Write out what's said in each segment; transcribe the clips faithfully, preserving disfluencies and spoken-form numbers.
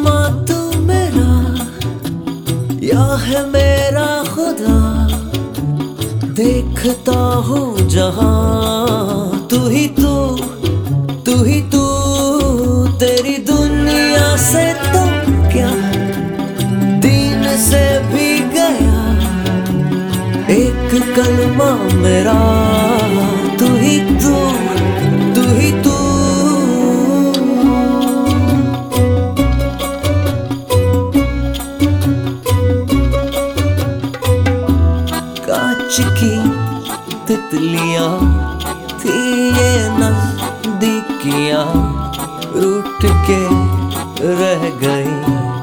आसमां तू मेरा या है मेरा खुदा, देखता हूँ जहां तू ही तू, तू ही तू। तेरी दुनिया से तो क्या दीन से भी गया एक कलमा मेरा, तू ही तू, तू ही तू। कांच की तितलियां थी ये नजदीकियां, रूठ के रह गई।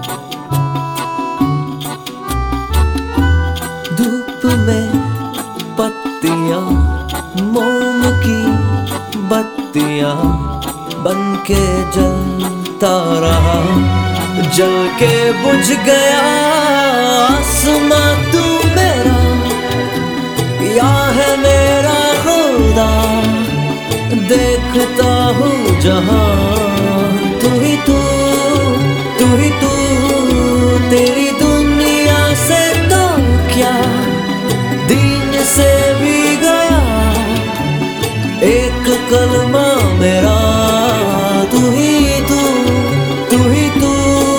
धूप में पत्तियां मोम की बत्तियां बन के जलता रहा, जल के बुझ गया। आसमां तू मेरा या है मेरा खुदा, देखता हूँ जहां तू ही तू, तू ही तू। तेरी दुनिया से तो क्या दीन से भी गया एक कलमा मेरा, तू ही तू, तू ही तू।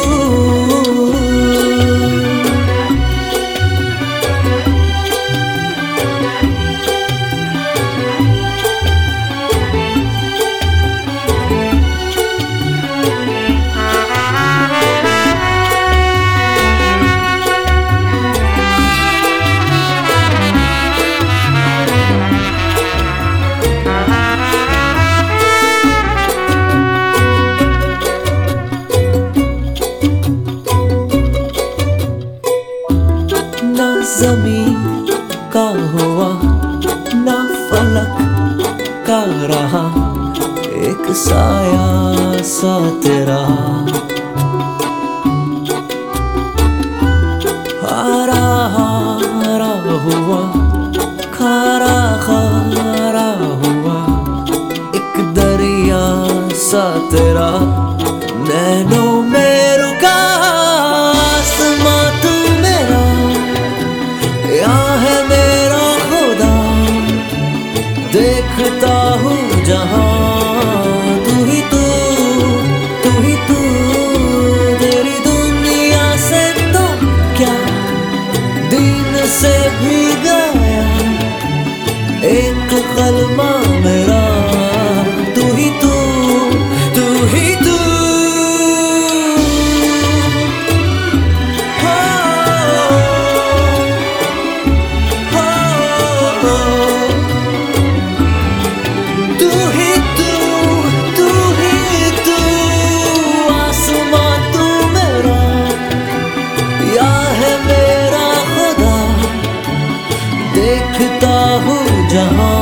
ना ज़मीन का हुआ ना फलक का रहा, एक साया सा तेरा। हारा हारा हुआ खारा खारा हुआ, एक दरिया सा तेरा नैनों में रुका। आसमां तू मेरा या है मेरा खुदा, देखता हूँ जहां तू ही तू, तू ही तू। तेरी दुनिया से तो क्या दीन से भी गया एक कलमा मेरा, तू ही तू, तू ही तू। देखता हूँ जहां